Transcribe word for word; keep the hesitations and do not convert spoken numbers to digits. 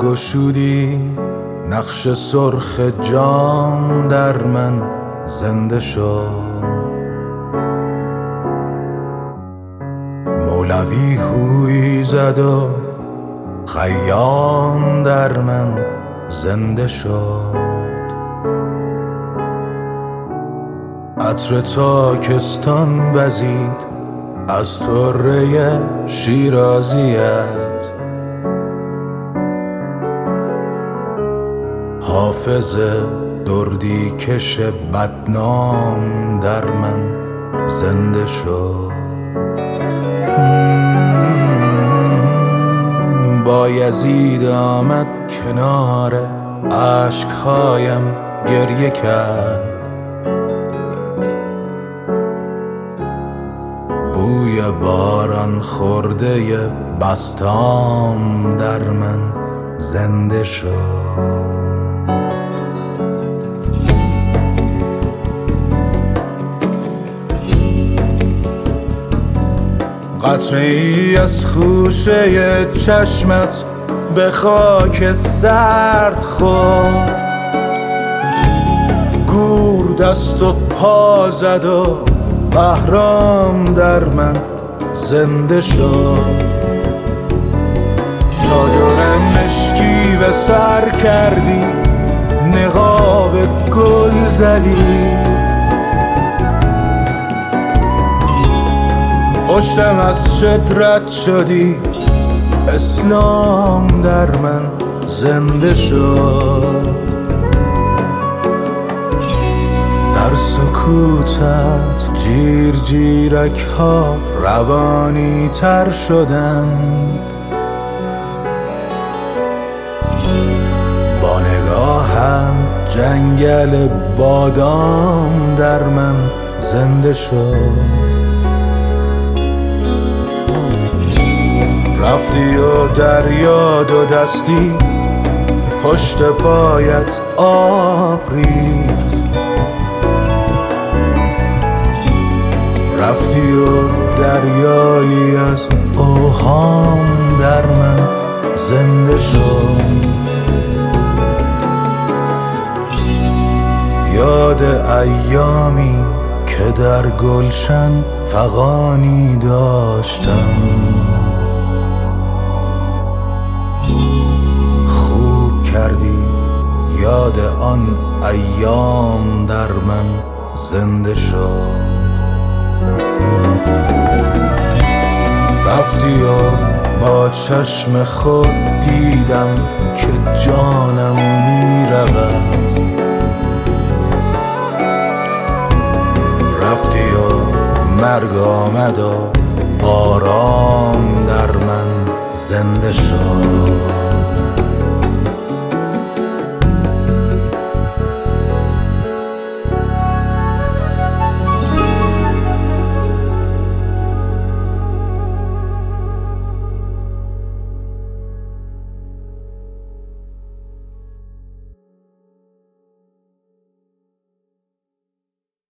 گشودی نقش سرخ جام در من زنده شد. مولوی هوی زد و خیام در من زنده شد. عطر تاکستان وزید از طره شیرازیت. حافظ دردی کش بدنام در من زنده شد. بایزید آمد کنار اشکهایم گریه کرد. بوی باران خورده بستام در من زنده شد. قطره ای از خوشه چشمت به خاک سرد خورد. گور دست و پا زد و بهرام در من زنده شد. چادر مشکی به سر کردی، نقاب گل زدی. پشت مسجد رد شدی، اسلام در من زنده شد. در سکوتت جیر جیرک ها روانی تر شدند. با نگاهم جنگل بادام در من زنده شد. رفتی و دریا دو دستی پشت پایت آب ریخت. رفتی و دریایی از اوهام در من زنده شد. یاد ایامی که در گلشن فغانی داشتم. خوب کردی یاد آن ایام در من زنده شد. رفتی و با چشم خود دیدم که جانم می رود. رفتی و مرگ آمد و آرام در من زنده شد.